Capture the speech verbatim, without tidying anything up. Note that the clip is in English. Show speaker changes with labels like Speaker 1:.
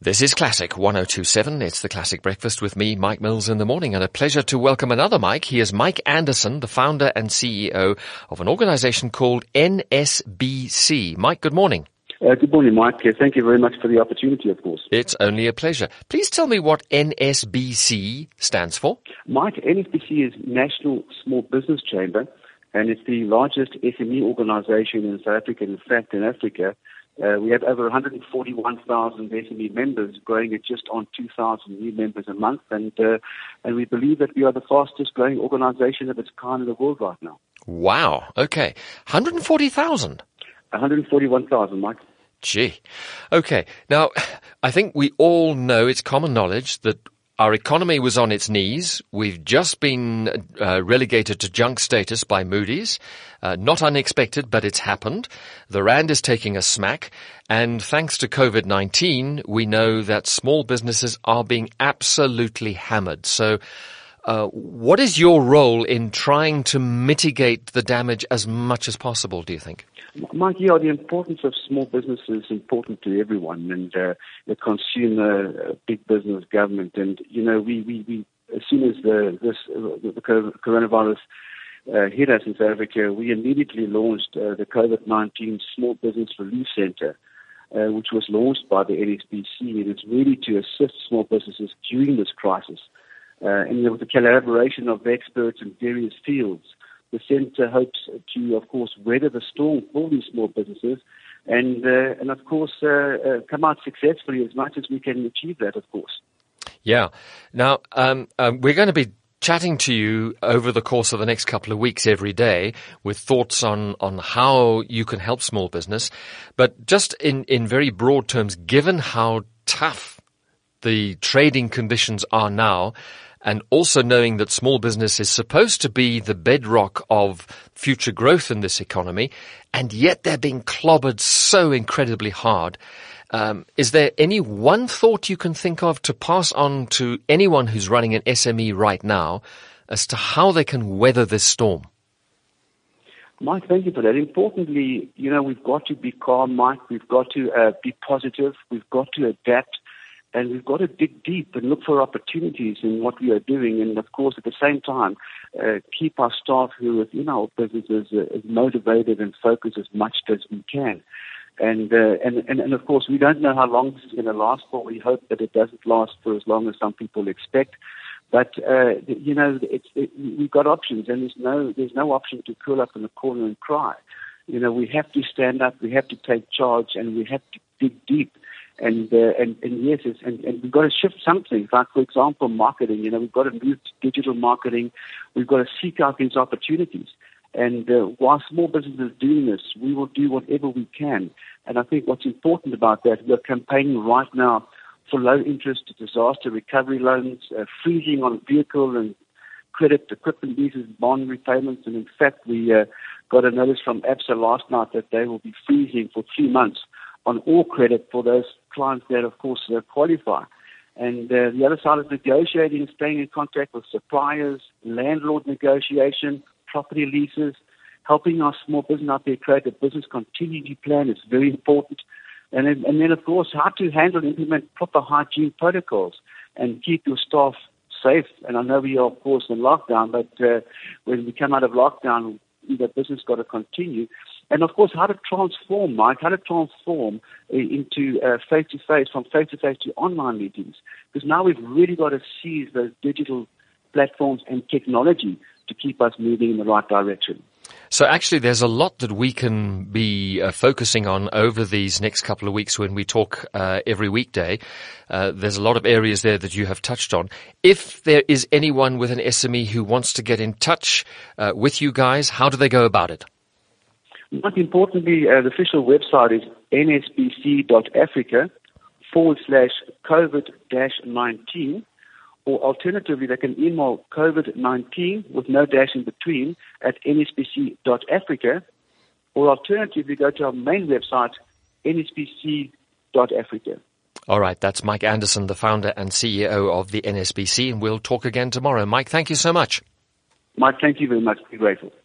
Speaker 1: This is Classic one oh two point seven. It's the Classic Breakfast with me, Mike Mills, in the morning, and a pleasure to welcome another Mike. He is Mike Anderson, the founder and C E O of an organization called N S B C. Mike, good morning.
Speaker 2: Uh, good morning, Mike. Uh, thank you very much for the opportunity, of course.
Speaker 1: It's only a pleasure. Please tell me what N S B C stands for.
Speaker 2: Mike, N S B C is National Small Business Chamber, and it's the largest S M E organization in South Africa. In fact, in Africa, uh, we have over one hundred forty-one thousand S M E members, growing at just on two thousand new members a month, and uh, and we believe that we are the fastest growing organization of its kind in the world right now.
Speaker 1: Wow. Okay. one hundred forty thousand.
Speaker 2: one hundred forty-one thousand, Mike.
Speaker 1: Gee. Okay. Now, I think we all know, it's common knowledge that our economy was on its knees. We've just been uh, relegated to junk status by Moody's. Uh, not unexpected, but it's happened. The Rand is taking a smack. And thanks to COVID nineteen, we know that small businesses are being absolutely hammered. So uh, what is your role in trying to mitigate the damage as much as possible, do you think?
Speaker 2: Mike, yeah, the importance of small business is important to everyone, and uh, the consumer, uh, big business, government, and you know, we, we, we as soon as the this uh, the coronavirus uh, hit us in South Africa, we immediately launched uh, the COVID nineteen Small Business Relief Center, uh, which was launched by the N S B C, and it's really to assist small businesses during this crisis, uh, and with the collaboration of experts in various fields. The centre hopes to, of course, weather the storm for these small businesses and, uh, and of course, uh, uh, come out successfully as much as we can achieve that, of course.
Speaker 1: Yeah. Now, um, um, we're going to be chatting to you over the course of the next couple of weeks every day with thoughts on, on how you can help small business. But just in, in very broad terms, given how tough the trading conditions are now, and also knowing that small business is supposed to be the bedrock of future growth in this economy, and yet they're being clobbered so incredibly hard. Um, is there any one thought you can think of to pass on to anyone who's running an S M E right now as to how they can weather this storm?
Speaker 2: Mike, thank you for that. Importantly, you know, we've got to be calm, Mike. We've got to uh, be positive. We've got to adapt. And we've got to dig deep and look for opportunities in what we are doing. And, of course, at the same time, uh, keep our staff who are within our businesses uh, as motivated and focused as much as we can. And, uh, and, and, and, of course, we don't know how long this is going to last for. We hope that it doesn't last for as long as some people expect. But, uh, you know, it's, it, we've got options, and there's no, there's no option to curl up in the corner and cry. You know, we have to stand up, we have to take charge, and we have to dig deep. And, uh, and, and yes, it's, and, and we've got to shift something. Like, for example, marketing, you know, we've got to move to digital marketing. We've got to seek out these opportunities. And uh, while small businesses are doing this, we will do whatever we can. And I think what's important about that, we're campaigning right now for low interest disaster recovery loans, uh, freezing on vehicle and credit equipment leases, bond repayments. And in fact, we uh, got a notice from ABSA last night that they will be freezing for three months on all credit for those clients that, of course, uh, qualify. And uh, the other side is negotiating, staying in contact with suppliers, landlord negotiation, property leases, helping our small business out there create a business continuity plan is very important. And then, and then, of course, how to handle and implement proper hygiene protocols and keep your staff safe. And I know we are, of course, in lockdown, but uh, when we come out of lockdown, the business got to continue. And, of course, how to transform, Mike, how to transform into uh, face-to-face, from face-to-face to online meetings. Because now we've really got to seize those digital platforms and technology to keep us moving in the right direction.
Speaker 1: So actually there's a lot that we can be uh, focusing on over these next couple of weeks when we talk uh, every weekday. Uh, there's a lot of areas there that you have touched on. If there is anyone with an S M E who wants to get in touch uh, with you guys, how do they go about it?
Speaker 2: Most importantly, uh, the official website is nsbc.africa forward slash COVID nineteen, or alternatively, they can email COVID nineteen with no dash in between at nsbc.africa, or alternatively, go to our main website, nsbc.africa.
Speaker 1: All right, that's Mike Anderson, the founder and C E O of the N S B C, and we'll talk again tomorrow. Mike, thank you so much.
Speaker 2: Mike, thank you very much. Be grateful.